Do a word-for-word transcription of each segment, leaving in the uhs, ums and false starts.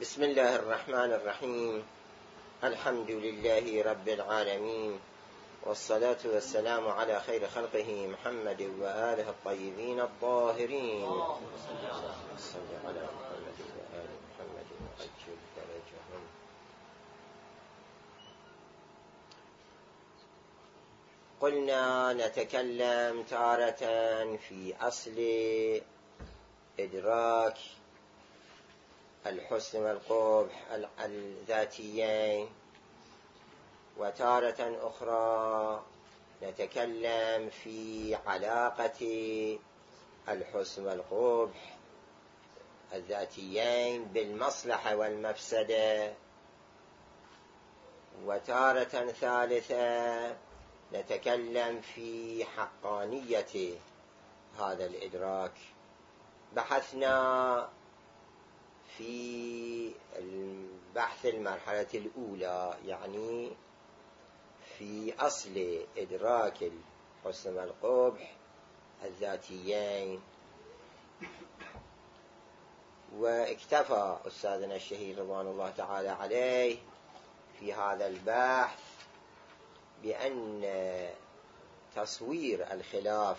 بسم الله الرحمن الرحيم. الحمد لله رب العالمين، والصلاة والسلام على خير خلقه محمد وآله الطيبين الطاهرين. صل على محمد وآل محمد وعجل فرجهم. قلنا نتكلم تارة في أصل إدراك الحسن والقبح الذاتيين، وتارة أخرى نتكلم في علاقة الحسن والقبح الذاتيين بالمصلحة والمفسدة، وتارة ثالثة نتكلم في حقانية هذا الإدراك. بحثنا في البحث المرحلة الأولى، يعني في أصل إدراك الحسن والقبح الذاتيين، واكتفى أستاذنا الشهيد رضوان الله تعالى عليه في هذا البحث بأن تصوير الخلاف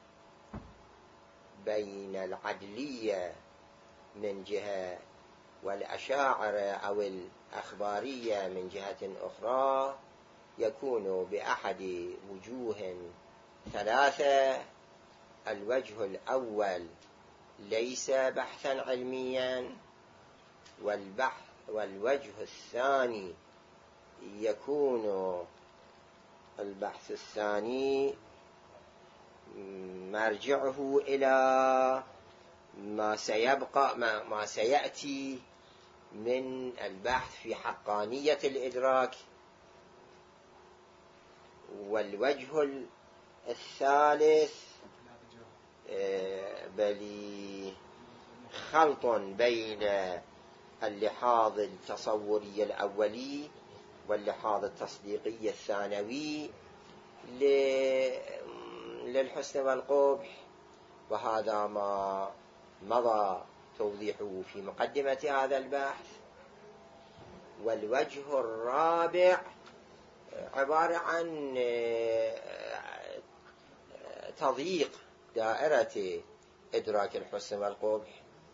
بين العدلية من جهة والأشاعرة أو الأخبارية من جهة أخرى يكون بأحد وجوه ثلاثة. الوجه الأول ليس بحثا علميا، والبحث والوجه الثاني يكون البحث الثاني مرجعه إلى ما سيبقى ما, ما سيأتي من البحث في حقانية الإدراك. والوجه الثالث بل خلط بين اللحاظ التصوري الأولي واللحاظ التصديقي الثانوي للحسن والقبح، وهذا ما مضى توضيحه في مقدمة هذا البحث. والوجه الرابع عبارة عن تضييق دائرة إدراك الحسن والقبح،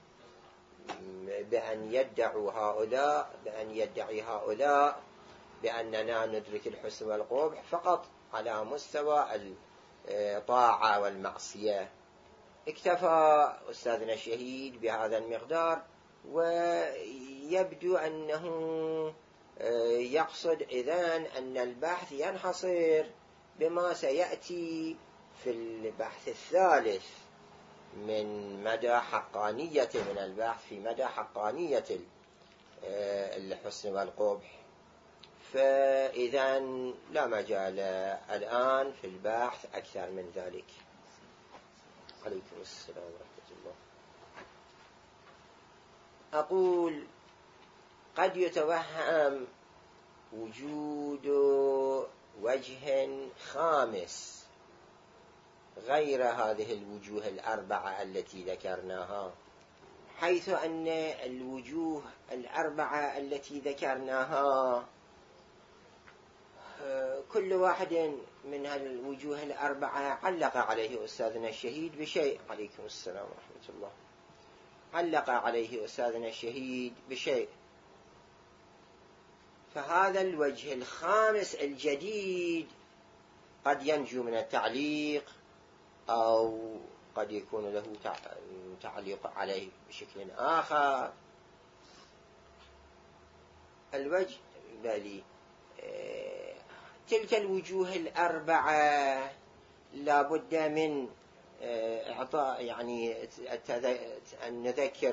بأن يدعوا هؤلاء بأن يدعي هؤلاء بأننا ندرك الحسن والقبح فقط على مستوى الطاعة والمعصية. اكتفى أستاذنا الشهيد بهذا المقدار، ويبدو أنه يقصد إذن أن البحث ينحصر بما سيأتي في البحث الثالث من مدى حقانية من البحث في مدى حقانية الحسن والقبح. فإذن لا مجال الآن في البحث أكثر من ذلك. عليكم السلام ورحمة الله. أقول قد يتوهم وجود وجه خامس غير هذه الوجوه الأربعة التي ذكرناها، حيث أن الوجوه الأربعة التي ذكرناها كل واحد من الوجوه الأربعة علق عليه أستاذنا الشهيد بشيء. عليكم السلام ورحمة الله. علق عليه أستاذنا الشهيد بشيء، فهذا الوجه الخامس الجديد قد ينجو من التعليق، أو قد يكون له تعليق عليه بشكل آخر. الوجه بالي تلك الوجوه الأربعة لا بد من إعطاء، يعني أن نذكر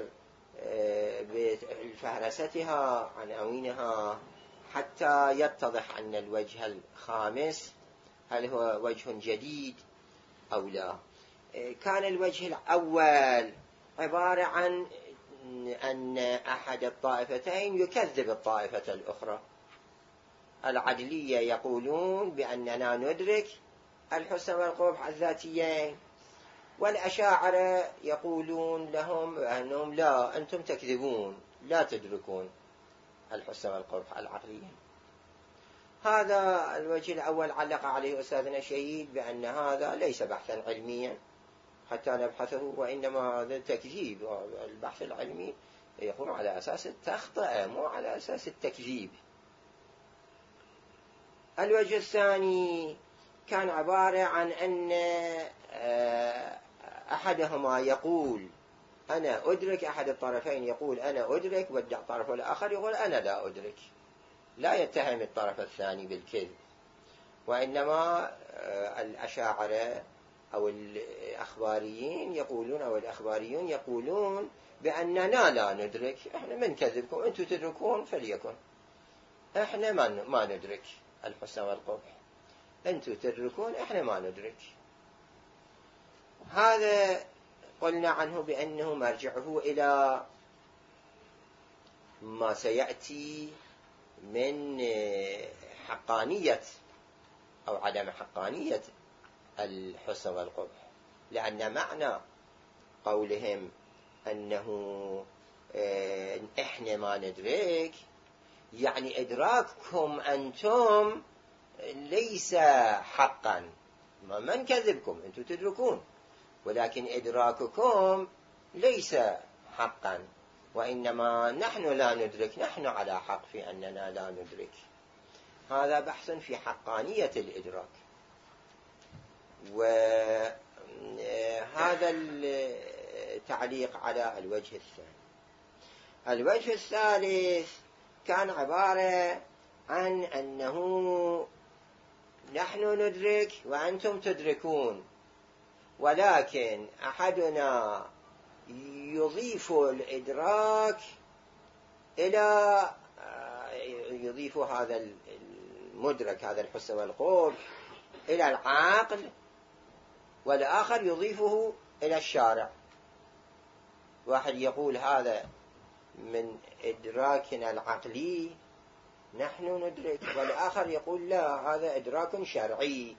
بفهرستها عناوينها حتى يتضح أن الوجه الخامس هل هو وجه جديد أو لا. كان الوجه الأول عبارة عن أن أحد الطائفتين يكذب الطائفة الأخرى. العدلية يقولون بأننا ندرك الحسن والقبح الذاتيين، والأشاعرة يقولون لهم أنهم لا، أنتم تكذبون، لا تدركون الحسن والقبح العقليين. هذا الوجه الأول علق عليه أستاذنا الشهيد بأن هذا ليس بحثا علميا حتى نبحثه، وإنما هذا تكذيب. البحث العلمي يكون على أساس التخطئة مو على أساس التكذيب. الوجه الثاني كان عبارة عن أن أحدهما يقول أنا أدرك، أحد الطرفين يقول أنا أدرك، والطرف الآخر يقول أنا لا أدرك. لا يتهم الطرف الثاني بالكذب، وإنما الأشاعرة أو الأخباريين يقولون أو الأخباريون يقولون بأننا لا ندرك، إحنا من كذبكم، أنتم تدركون فليكن، إحنا ما ندرك الحسن والقبح، أنتم تدركون إحنا ما ندرك. هذا قلنا عنه بأنه مرجعه إلى ما سيأتي من حقانية أو عدم حقانية الحسن والقبح، لأن معنى قولهم أنه إحنا ما ندرك يعني إدراككم أنتم ليس حقا، ما من كذبكم، أنتم تدركون، ولكن إدراككم ليس حقا، وإنما نحن لا ندرك، نحن على حق في أننا لا ندرك. هذا بحث في حقانية الإدراك. وهذا التعليق على الوجه الثاني. الوجه الثالث كان عبارة عن أنه نحن ندرك وأنتم تدركون، ولكن أحدنا يضيف الإدراك إلى يضيف هذا المدرك، هذا الحسن والقبح، إلى العقل، والآخر يضيفه إلى الشارع. واحد يقول هذا من إدراكنا العقلي نحن ندرك، والآخر يقول لا هذا إدراك شرعي.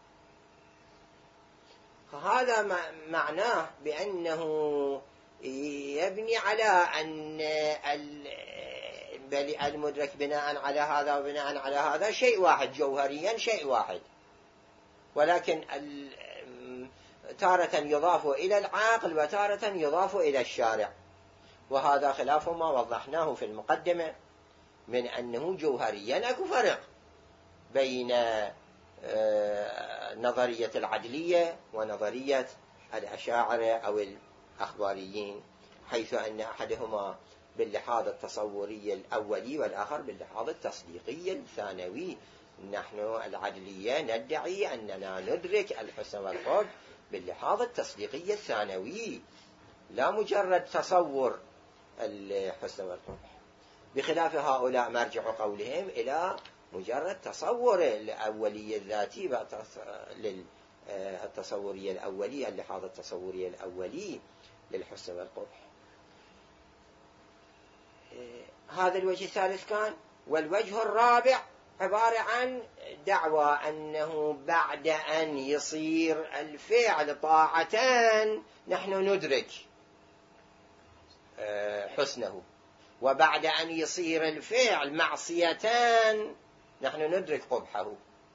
هذا معناه بأنه يبني على أن المدرك بناء على هذا وبناء على هذا شيء واحد، جوهريا شيء واحد، ولكن تارة يضاف إلى العقل وتارة يضاف إلى الشارع، وهذا خلاف ما وضحناه في المقدمة من أنه جوهريا أكو فرق بين نظرية العدلية ونظرية الأشاعرة أو الأخباريين، حيث أن أحدهما باللحاظ التصوري الأولي والآخر باللحاظ التصديقي الثانوي. نحن العدلية ندعي أننا ندرك الحسن والقبح باللحاظ التصديقي الثانوي، لا مجرد تصور الحسن والقبح، بخلاف هؤلاء مرجع قولهم إلى مجرد تصور الأولي الذاتي للتصورية الأولي، اللحاظ التصوري الأولي للحسن والقبح. هذا الوجه الثالث كان. والوجه الرابع عبارة عن دعوى أنه بعد أن يصير الفعل طاعتان نحن ندرك حسنه، وبعد أن يصير الفعل معصيتان نحن ندرك قبحه.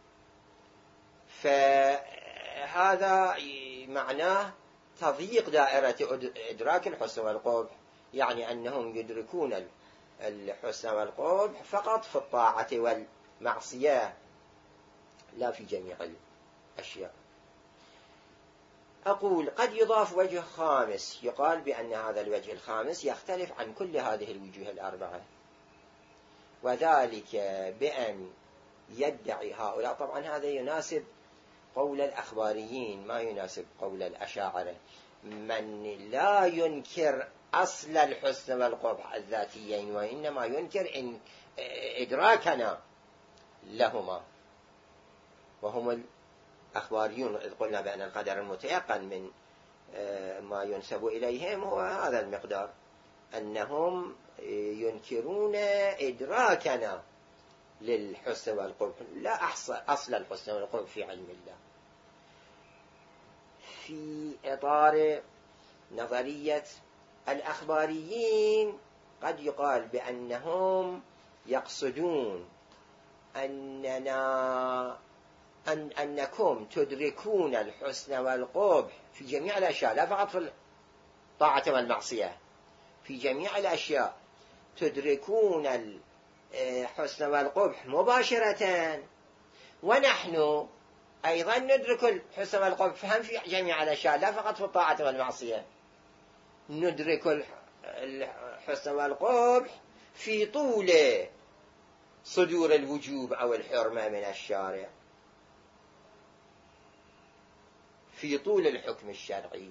فهذا معناه تضييق دائرة إدراك الحسن والقبح، يعني أنهم يدركون الحسن والقبح فقط في الطاعة والمعصية لا في جميع الأشياء. أقول قد يضاف وجه خامس، يقال بأن هذا الوجه الخامس يختلف عن كل هذه الوجوه الأربعة، وذلك بأن يدعي هؤلاء، طبعا هذا يناسب قول الأخباريين ما يناسب قول الأشاعرة، من لا ينكر أصل الحسن والقبح الذاتيين، وإنما ينكر إن إدراكنا لهما، وهم الأخباريون. إذ قلنا بأن القدر المتيقن من ما ينسب إليهم هو هذا المقدار، أنهم ينكرون إدراكنا للحسن والقبح، لا أصل الحسن والقبح في علم الله. في إطار نظرية الأخباريين قد يقال بأنهم يقصدون أننا أن أنكم تدركون الحسن والقبح في جميع الأشياء، لا فقط في الطاعة والمعصية، في جميع الأشياء تدركون الحسن والقبح مباشرة، ونحن أيضا ندرك الحسن والقبح هم في جميع الأشياء، لا فقط في الطاعة والمعصية. ندرك الحسن والقبح في طول صدور الوجوب أو الحرمة من الشارع، في طول الحكم الشرعي.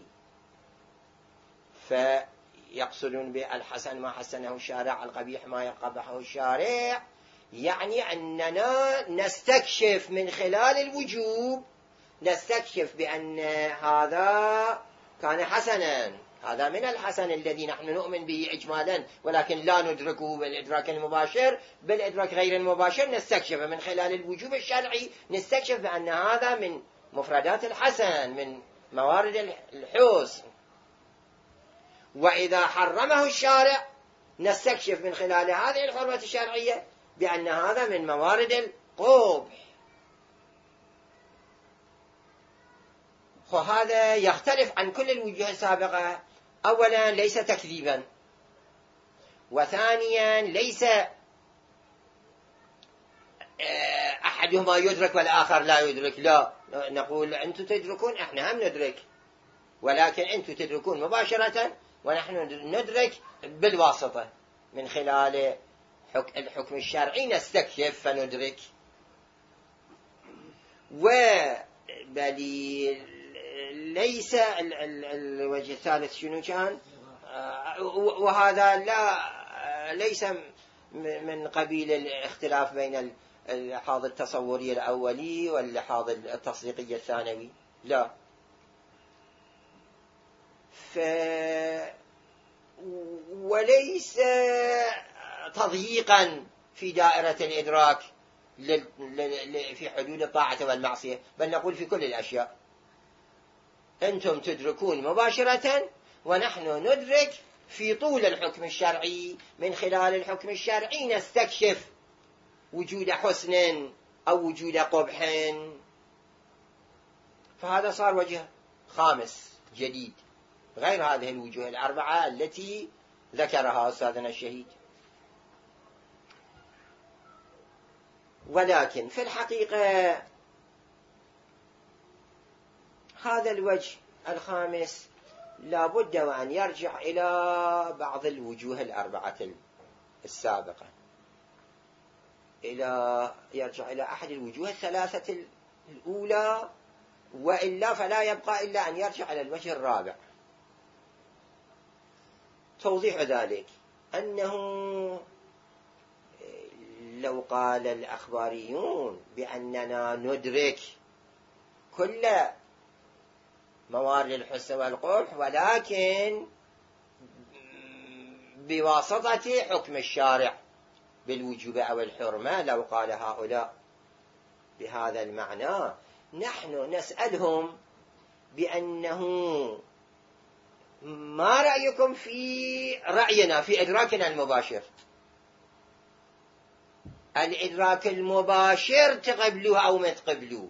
فيقصدون بالحسن ما حسنه الشارع، القبيح ما قبحه الشارع، يعني أننا نستكشف من خلال الوجوب، نستكشف بأن هذا كان حسنا، هذا من الحسن الذي نحن نؤمن به إجمالا، ولكن لا ندركه بالإدراك المباشر. بالإدراك غير المباشر نستكشف من خلال الوجوب الشرعي، نستكشف بأن هذا من مفردات الحسن، من موارد الحسن. وإذا حرمه الشارع نستكشف من خلال هذه الحرمة الشرعية بأن هذا من موارد القبح. وهذا يختلف عن كل الوجوه السابقة. أولا ليس تكذيبا، وثانيا ليس أحدهما يدرك والآخر لا يدرك، لا، نقول أنتم تدركون احنا هم ندرك، ولكن أنتم تدركون مباشرة ونحن ندرك بالواسطة، من خلال الحكم الشرعي نستكشف فندرك. وبل ليس الوجه الثالث شنو كان؟ وهذا لا ليس من قبيل الاختلاف بين اللحاظ التصوري الأولي واللحاظ التصديقي الثانوي، لا. ف وليس تضييقا في دائرة الإدراك في حدود الطاعة والمعصية، بل نقول في كل الأشياء أنتم تدركون مباشرة ونحن ندرك في طول الحكم الشرعي، من خلال الحكم الشرعي نستكشف وجود حسن أو وجود قبح. فهذا صار وجه خامس جديد غير هذه الوجوه الأربعة التي ذكرها أستاذنا الشهيد. ولكن في الحقيقة هذا الوجه الخامس لا بد وأن يرجع إلى بعض الوجوه الأربعة السابقة، إلى يرجع إلى أحد الوجوه الثلاثة الأولى، وإلا فلا يبقى إلا أن يرجع إلى الوجه الرابع. توضيح ذلك أنه لو قال الأخباريون بأننا ندرك كل موارد الحسن والقبح ولكن بواسطة حكم الشارع بالوجوب أو الحرمة، لو قال هؤلاء بهذا المعنى نحن نسألهم بأنه ما رأيكم في رأينا في إدراكنا المباشر؟ الإدراك المباشر تقبلوه أو ما تقبلوه؟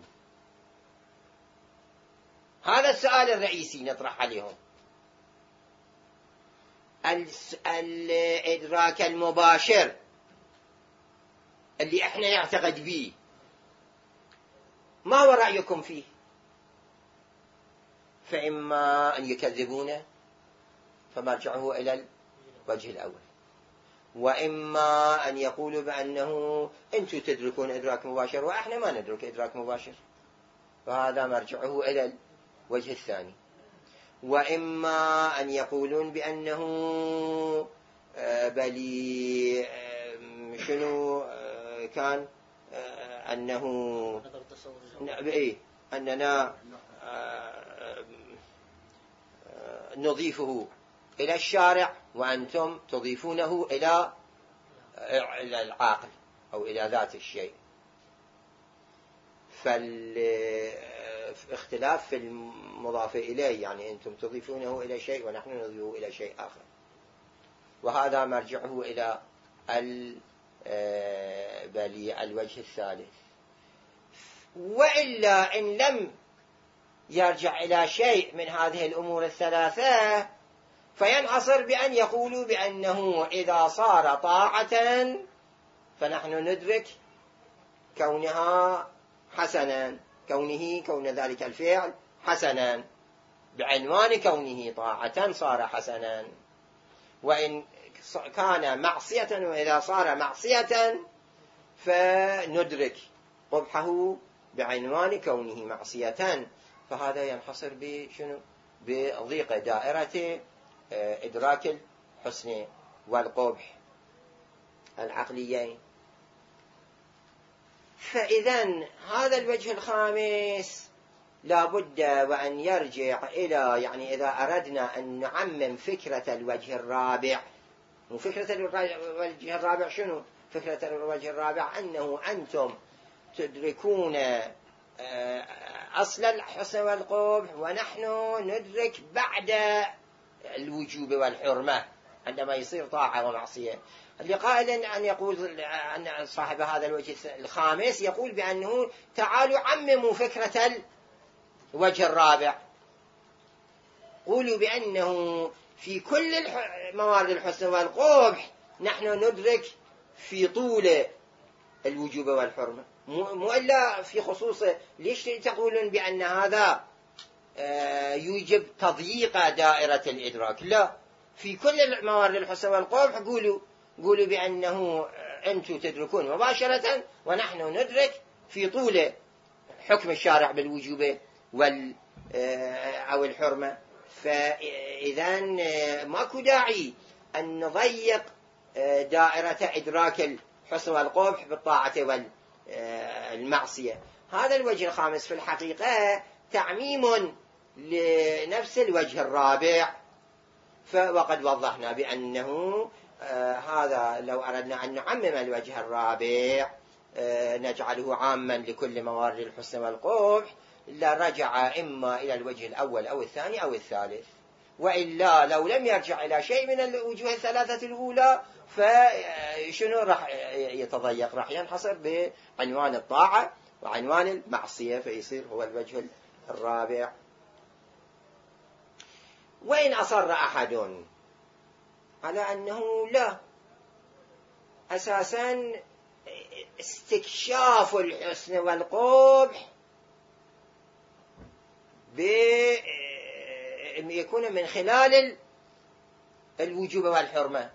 هذا السؤال الرئيسي نطرح عليهم. الإدراك المباشر اللي احنا نعتقد به ما هو رأيكم فيه؟ فإما أن يكذبونه فمرجعه إلى الوجه الأول، وإما أن يقولوا بأنه أنتم تدركون إدراك مباشر وإحنا ما ندرك إدراك مباشر، فهذا مرجعه إلى الوجه الثاني. وإما أن يقولون بأنه بلي شنو كان أنه إيه أننا نضيفه إلى الشارع وأنتم تضيفونه إلى العاقل أو إلى ذات الشيء. فالاختلاف في المضاف إليه، يعني أنتم تضيفونه إلى شيء ونحن نضيفه إلى شيء آخر. وهذا مرجعه إلى الوجه الثالث. وإلا إن لم يرجع إلى شيء من هذه الأمور الثلاثة فينحصر بأن يقولوا بأنه إذا صار طاعة فنحن ندرك كونها حسنا، كونه كون ذلك الفعل حسنا، بعنوان كونه طاعة صار حسنا. وإن كان معصية، وإذا صار معصية فندرك قبحه بعنوان كونه معصية. فهذا ينحصر بشنو؟ بضيق دائرة إدراك الحسن والقبح العقليين. فإذن هذا الوجه الخامس لا بد وأن يرجع إلى، يعني إذا أردنا أن نعمم فكرة الوجه الرابع. وفكرة الوجه الرابع شنو؟ فكرة الوجه الرابع أنه أنتم تدركون أصل الحسن والقبح ونحن ندرك بعد الوجوب والحرمة عندما يصير طاعة ومعصية. اللي قائل أن يقول أن صاحب هذا الوجه الخامس يقول بأنه تعالوا عمموا فكرة الوجه الرابع، قولوا بأنه في كل موارد الحسن والقبح نحن ندرك في طول الوجوب والحرمة، مو إلا في خصوصه. ليش تقولون بأن هذا يوجب تضييق دائرة الإدراك؟ لا، في كل موارد الحسن والقبح قولوا قولوا بأنه أنتم تدركون مباشرة ونحن ندرك في طول حكم الشارع بالوجوب وال أو الحرمة. فإذن ماكو داعي أن نضيق دائرة إدراك الحسن والقبح بالطاعة والمعصية. هذا الوجه الخامس في الحقيقة تعميم لنفس الوجه الرابع. وقد وضحنا بأنه هذا لو أردنا أن نعمم الوجه الرابع نجعله عاما لكل موارد الحسن والقبح لرجع إما إلى الوجه الأول أو الثاني أو الثالث. وإلا لو لم يرجع إلى شيء من الوجوه الثلاثة الأولى فشنو راح يتضيق؟ راح ينحصر بعنوان الطاعة وعنوان المعصية، فيصير هو الوجه الرابع. وإن أصر أحد على أنه لا، أساسا استكشاف الحسن والقبح يكون من خلال الوجوب والحرمة،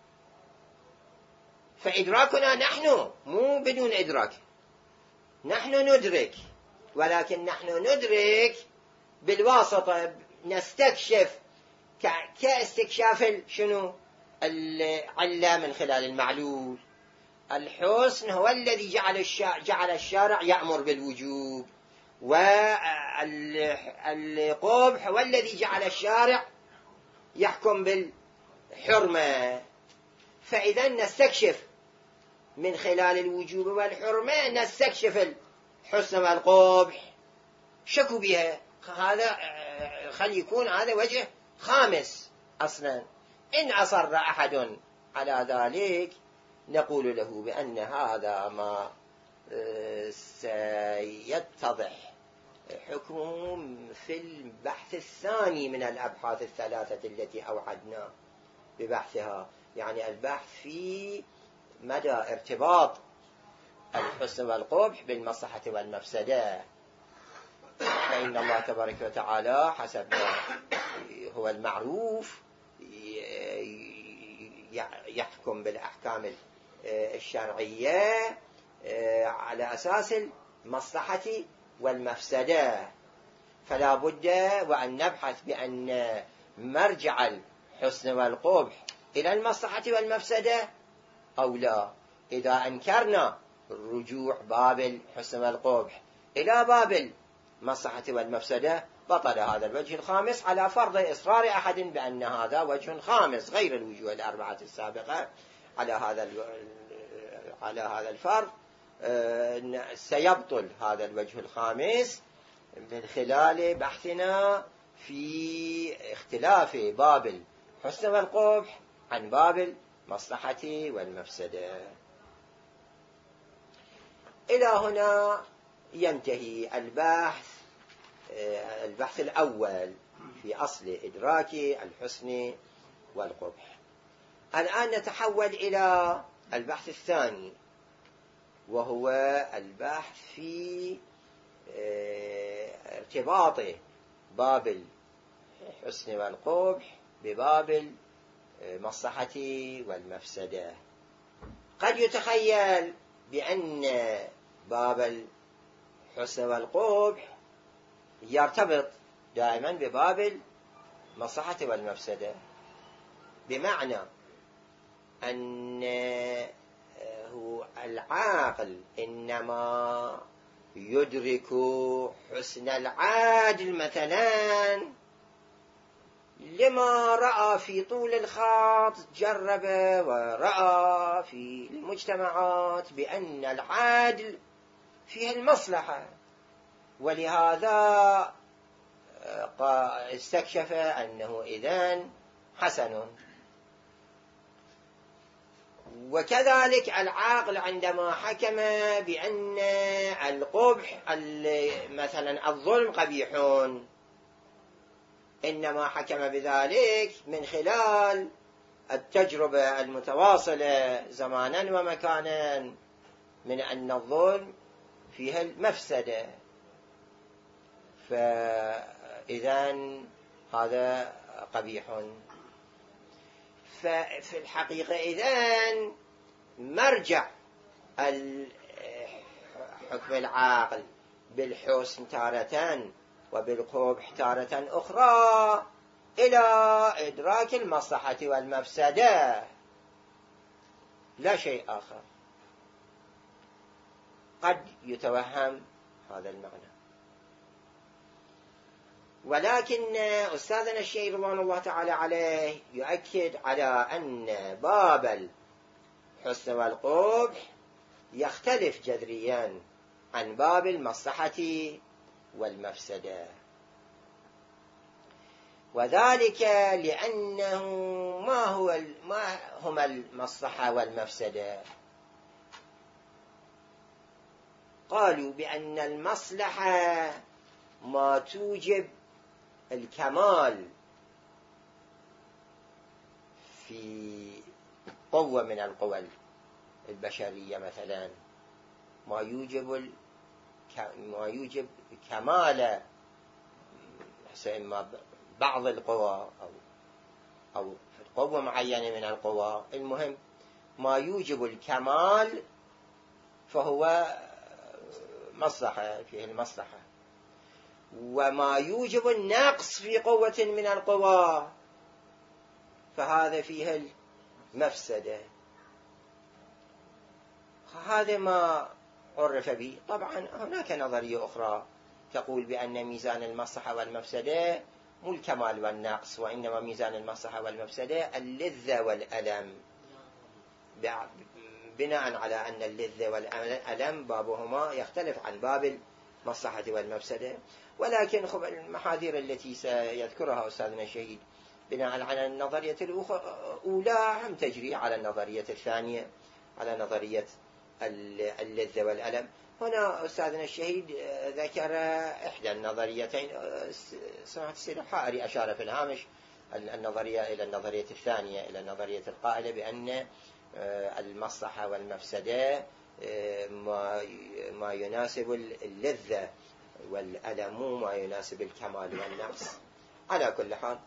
فإدراكنا نحن مو بدون إدراك، نحن ندرك، ولكن نحن ندرك بالواسطة، نستكشف كاستكشاف شنو؟ العلة من خلال المعلول. الحسن هو الذي جعل جعل الشارع يأمر بالوجوب، والقبح هو الذي جعل الشارع يحكم بالحرمة. فإذا نستكشف من خلال الوجوب والحرمة، نستكشف الحسن والقبح. شكوا بها، هذا خل يكون هذا وجه خامس أصلا. إن أصر أحد على ذلك نقول له بأن هذا ما سيتضح حكمه في البحث الثاني من الأبحاث الثلاثة التي أوعدنا ببحثها، يعني البحث في مدى ارتباط الحسن والقبح بالمصلحة والمفسدة. فإن الله تبارك وتعالى حسب هو المعروف يحكم بالأحكام الشرعية على أساس المصلحة والمفسدة. فلا بد وأن نبحث بأن مرجع الحسن والقبح إلى المصلحة والمفسدة أو لا. إذا أنكرنا رجوع باب الحسن والقبح إلى باب المصلحة والمفسدة بطل هذا الوجه الخامس، على فرض إصرار أحد بأن هذا وجه خامس غير الوجوه الأربعة السابقة. على هذا على هذا الفرض سيبطل هذا الوجه الخامس من خلال بحثنا في اختلاف باب الحسن والقبح عن باب المصلحة والمفسدة. إلى هنا ينتهي البحث البحث الأول في أصل إدراك الحسن والقبح. الآن نتحول إلى البحث الثاني، وهو البحث في ارتباط باب الحسن والقبح بباب المصلحة والمفسدة. قد يتخيل بأن باب الحسن والقبح يرتبط دائما بباب المصلحة والمفسدة، بمعنى أنه العاقل إنما يدرك حسن العادل مثلا لما رأى في طول الخط، جرب ورأى في المجتمعات بأن العادل فيه المصلحة، ولهذا استكشف أنه إذن حسن. وكذلك العاقل عندما حكم بأن القبح مثلا الظلم قبيح، إنما حكم بذلك من خلال التجربة المتواصلة زمانا ومكانا من أن الظلم فيها المفسدة، فإذن هذا قبيح. ففي الحقيقة إذن مرجع حكم العاقل بالحسن تارة وبالقبح تارة أخرى إلى إدراك المصلحة والمفسدة، لا شيء آخر. قد يتوهم هذا المعنى، ولكن أستاذنا الشيخ رضوان الله تعالى عليه يؤكد على أن باب الحسن والقبح يختلف جذريا عن باب المصلحة والمفسدة، وذلك لأنه ما هو ما هما المصلحة والمفسدة؟ قالوا بأن المصلحة ما توجب الكمال في قوة من القوى البشرية، مثلا ما يوجب ال... ما يوجب كمال إما بعض القوى أو أو قوة معينة من القوى، المهم ما يوجب الكمال فهو مصلحة، فيه المصلحة. وما يوجب النقص في قوة من القوى فهذا فيه المفسدة. هذا ما عرف به. طبعا هناك نظرية أخرى تقول بأن ميزان المصلحة والمفسدة مو الكمال والنقص، وإنما ميزان المصلحة والمفسدة اللذة والألم، بناء على أن اللذة والألم بابهما يختلف عن باب المصلحة والمفسدة. ولكن خب المحاذير التي سيذكرها أستاذنا الشهيد بناء على النظرية الأولى هم تجري على النظرية الثانية، على نظرية اللذة والألم. هنا أستاذنا الشهيد ذكر إحدى النظريتين، سمعت السيد الحائري أشار في الهامش النظرية إلى النظرية الثانية، إلى النظرية القائلة بأن المصلحة والمفسدة ما يناسب اللذة، والألم ما يناسب الكمال والنقص. على كل حال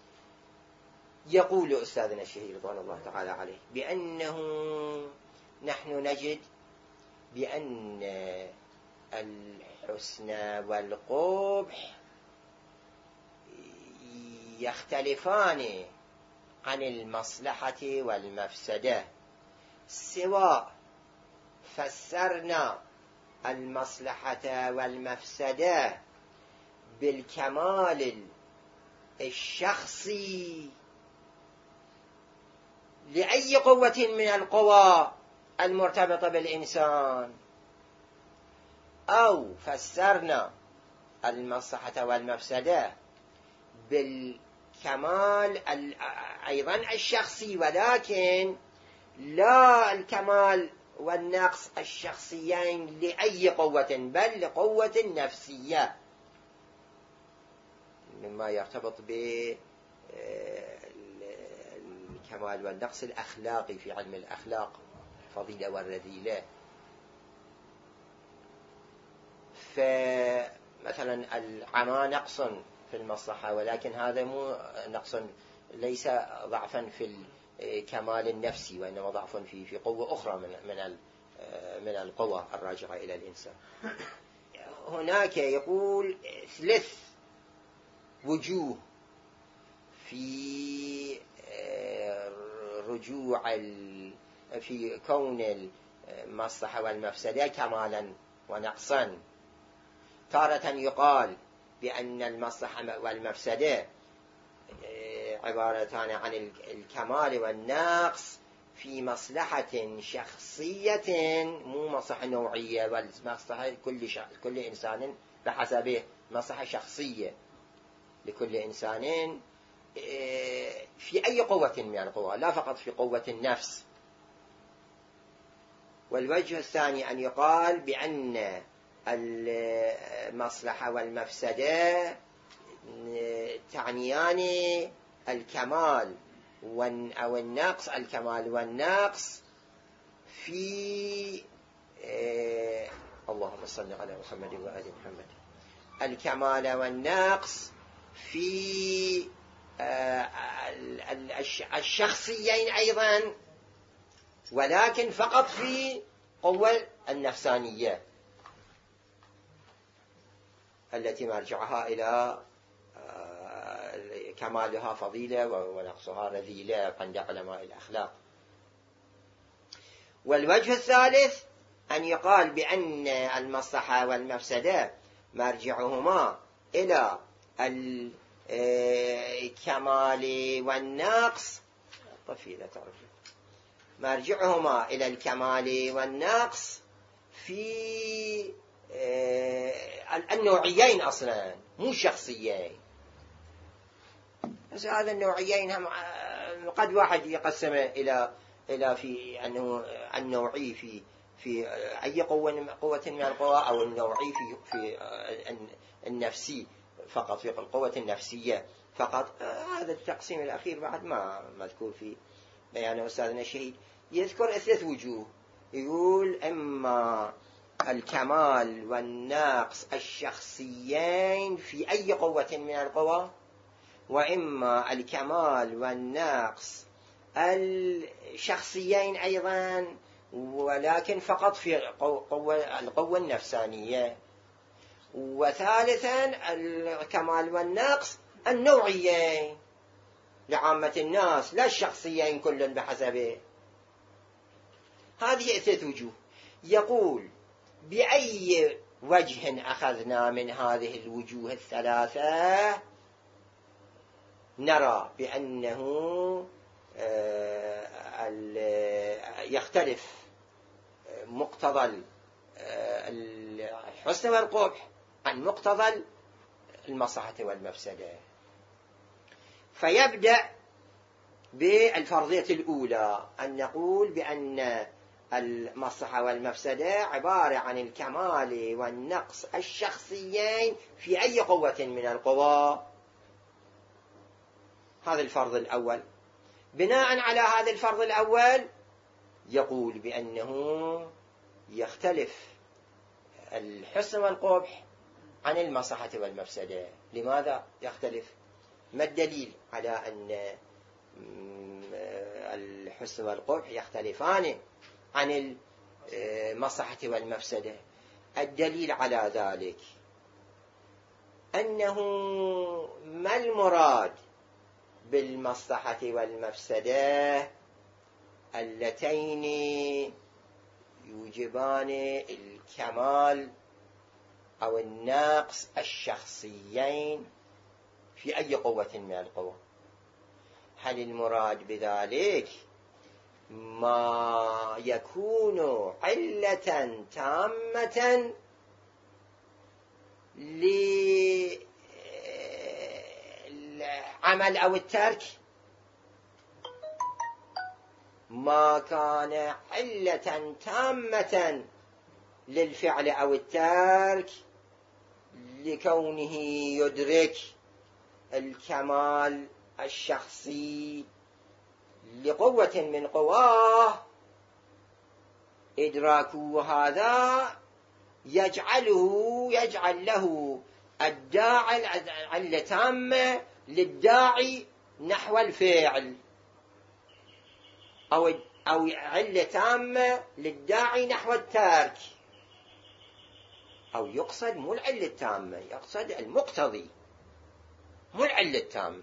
يقول أستاذنا الشهيد رضوان الله تعالى عليه بأنه نحن نجد بأن الحسن والقبح يختلفان عن المصلحة والمفسدة، سواء فسرنا المصلحة والمفسدة بالكمال الشخصي لأي قوة من القوى المرتبطة بالإنسان، أو فسرنا المصلحة والمفسدة بالكمال الكمال أيضا الشخصي، ولكن لا الكمال والنقص الشخصيين لأي قوة، بل لقوة نفسية، مما يرتبط بالكمال والنقص الأخلاقي في علم الأخلاق، الفضيلة والرذيلة. فمثلا العمى نقص في المصلحة، ولكن هذا مو نقص، ليس ضعفا في الكمال النفسي، وإنما ضعف في في قوة أخرى من من من القوى الراجعة إلى الإنسان. هناك يقول ثلاث وجوه في رجوع في كون المصلحة والمفسدة كمالا ونقصا. تارة يقال بأن المصلحة والمفسدة عبارتان عن الكمال والنقص في مصلحة شخصية، مو مصلحة نوعية، بل مصلحة كل شخص، كل إنسان بحسبه، مصلحة شخصية لكل إنسان في أي قوة من القوى، لا فقط في قوة النفس. والوجه الثاني أن يقال بأن المصلحة والمفسدة تعنيان الكمال أو النقص، الكمال والنقص في آه اللهم صل على محمد وآل محمد، الكمال والنقص في آه الشخصيين أيضا، ولكن فقط في قوة النفسانية التي مرجعها إلى كمالها فضيلة ونقصها رذيلة عند علماء الأخلاق. والوجه الثالث أن يقال بأن المصلحة والمفسدة مرجعهما إلى الكمال والنقص، طفيلة تعرف، مرجعهما إلى الكمال والنقص في النوعيين أصلا، مو شخصيين. بس هذا النوعيين هم قد واحد يقسم إلى إلى في أنه النوعي في في أي قوة قوة من القوى، أو النوعي في في النفسي فقط، في القوة النفسية فقط. هذا التقسيم الأخير بعد ما مذكور في بيان أستاذنا الشهيد. يذكر ثلاث وجوه، يقول إما الكمال والنقص الشخصيين في أي قوة من القوى، وإما الكمال والنقص الشخصيين أيضا، ولكن فقط في قوة القوة النفسانية. وثالثا الكمال والنقص النوعيين لعامة الناس، لا الشخصيين كل بحسبه. هذه ثلاث وجوه. يقول بأي وجه أخذنا من هذه الوجوه الثلاثة نرى بأنه يختلف مقتضى الحسن والقبح عن مقتضى المصلحة والمفسدة. فيبدأ بالفرضية الأولى، أن نقول بأن المصلحة والمفسدة عبارة عن الكمال والنقص الشخصيين في أي قوة من القوى. هذا الفرض الأول. بناء على هذا الفرض الأول يقول بأنه يختلف الحسن والقبح عن المصلحة والمفسدة. لماذا يختلف؟ ما الدليل على أن الحسن والقبح يختلفان عن المصلحة والمفسدة؟ الدليل على ذلك أنه ما المراد بالمصلحة والمفسدة اللتين يوجبان الكمال أو النقص الشخصيين في أي قوة من القوى؟ هل المراد بذلك ما يكون علة تامة العمل أو الترك ما كان علة تامة للفعل أو الترك لكونه يدرك الكمال الشخصي لقوة من قواه، إدراكه هذا يجعله يجعل له الداعي علة تامة للداعي نحو الفعل، أو أو علة تامة للداعي نحو الترك، أو يقصد مو العلة التامة، يقصد المقتضي مو العلة التامة.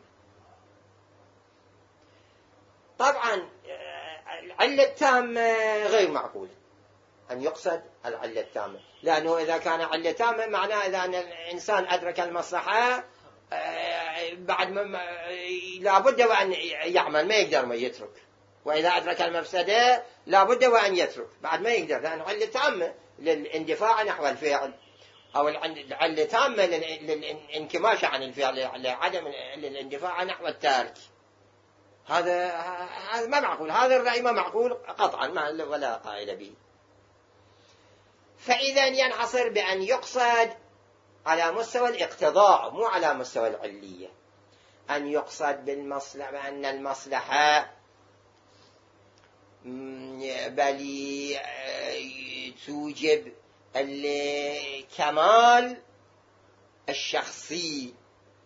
طبعا العلة التامة غير معقول أن يقصد العلة التامة، لأنه إذا كان علة تامة معناه إذا أن الإنسان أدرك المصلحة بعد ما لابد وأن يعمل، ما يقدر ما يترك، وإذا أدرك المفسدة لابد وأن يترك بعد ما يقدر، لأنه علة تامة للاندفاع نحو الفعل، أو العلة تامة للانكماش عن الفعل لعدم الاندفاع نحو الترك. هذا هذا ما معقول، هذا الرأي ما معقول قطعا، ما ولا قائل به. فإذا ينحصر بأن يقصد على مستوى الاقتضاء مو على مستوى العلية، أن يقصد بالمصلحة بأن المصلحة بل توجب الكمال الشخصي،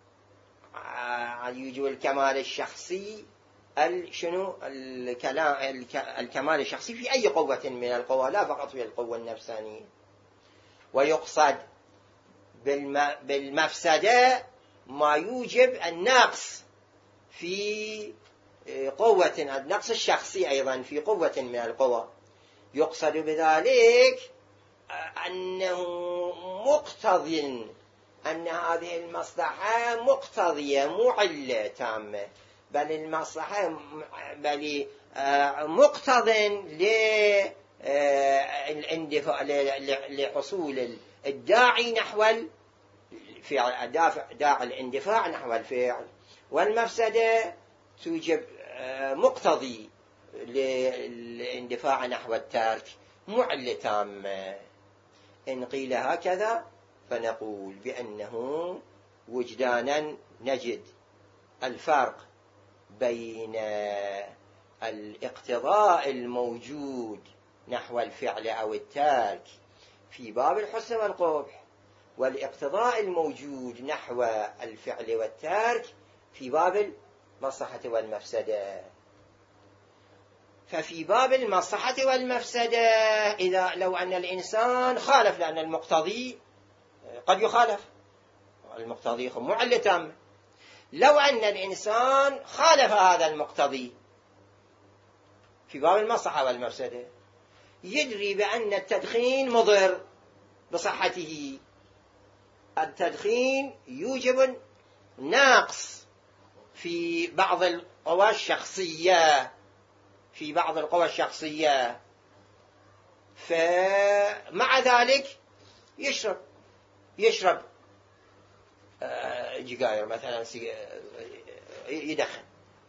يوجب الكمال الشخصي شنو الكلام الكمال الشخصي في أي قوة من القوى، لا فقط في القوة النفسانية. ويقصد بالمفسدة ما يوجب النقص في قوة، النقص الشخصي أيضا في قوة من القوى. يقصد بذلك أنه مقتضي، أن هذه المصلحة مقتضية مو علة تامة، بل المصلحة بل مقتض لحصول الداعي نحو الفعل، داعي الاندفاع نحو الفعل، والمفسدة توجب مقتضي للاندفاع نحو الترك مو علة تامة. إن قيل هكذا فنقول بأنه وجدانا نجد الفرق بين الاقتضاء الموجود نحو الفعل أو الترك في باب الحسن والقبح، والاقتضاء الموجود نحو الفعل والترك في باب المصلحة والمفسدة. ففي باب المصلحة والمفسدة إذا لو أن الإنسان خالف، لأن المقتضي قد يخالف، المقتضي مو علة تامة، لو أن الإنسان خالف هذا المقتضي في باب المصلحة والمفسدة، يدري بأن التدخين مضر بصحته، التدخين يوجب نقص في بعض القوى الشخصية في بعض القوى الشخصية فمع ذلك يشرب يشرب جيجاير مثلا، يدخن.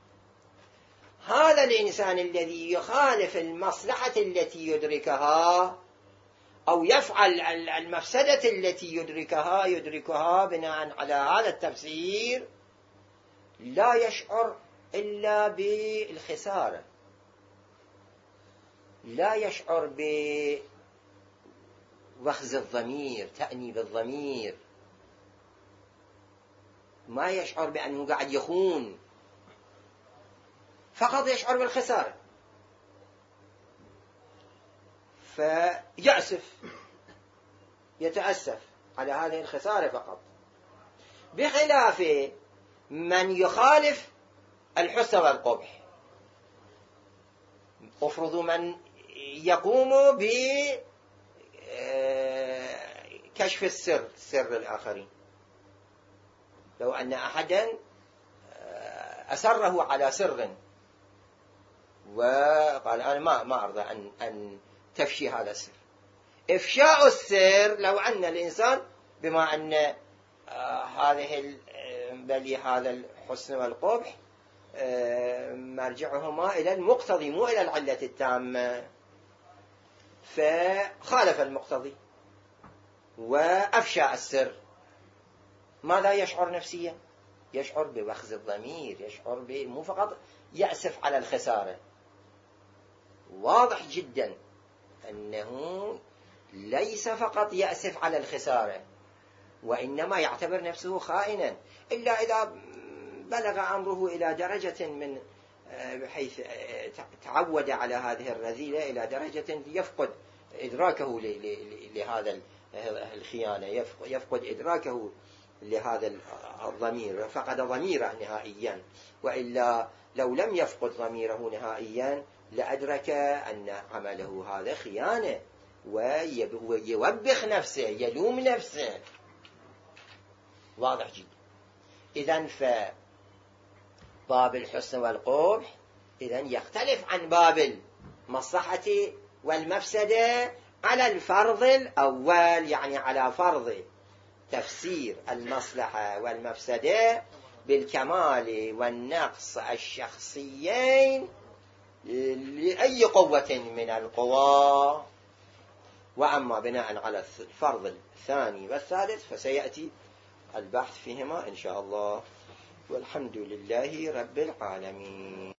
هذا الإنسان الذي يخالف المصلحة التي يدركها أو يفعل المفسدة التي يدركها يدركها بناء على هذا التفسير لا يشعر إلا بالخسارة، لا يشعر بوخز الضمير، تأنيب الضمير، ما يشعر بأنه قاعد يخون، فقط يشعر بالخسارة، فيأسف يتأسف على هذه الخسارة فقط، بخلاف من يخالف الحسن والقبح. افرض من يقوم بكشف السر سر الآخرين، لو أن أحدا أسره على سر وقال أنا ما ما أرضى أن أن تفشي هذا السر، إفشاء السر لو أن الإنسان بما أن هذه بل هذا الحسن والقبح مرجعهما إلى المقتضي مو إلى العلة التامة، فخالف المقتضي وأفشى السر. ماذا يشعر نفسيا؟ يشعر بوخز الضمير، يشعر مو فقط يأسف على الخسارة. واضح جدا أنه ليس فقط يأسف على الخسارة، وإنما يعتبر نفسه خائنا، إلا إذا بلغ أمره إلى درجة من بحيث تعود على هذه الرذيلة إلى درجة يفقد إدراكه لهذا الخيانة، يفقد إدراكه لهذا الضمير، فقد ضميره نهائيا. وإلا لو لم يفقد ضميره نهائيا لأدرك أن عمله هذا خيانة، ويوبخ نفسه، يلوم نفسه. واضح جدا. إذن فباب الحسن والقبح إذن يختلف عن باب المصلحة والمفسدة على الفرض الأول، يعني على فرض تفسير المصلحة والمفسدة بالكمال والنقص الشخصيين لأي قوة من القوى. وأما بناء على الفرض الثاني والثالث فسيأتي البحث فيهما إن شاء الله، والحمد لله رب العالمين.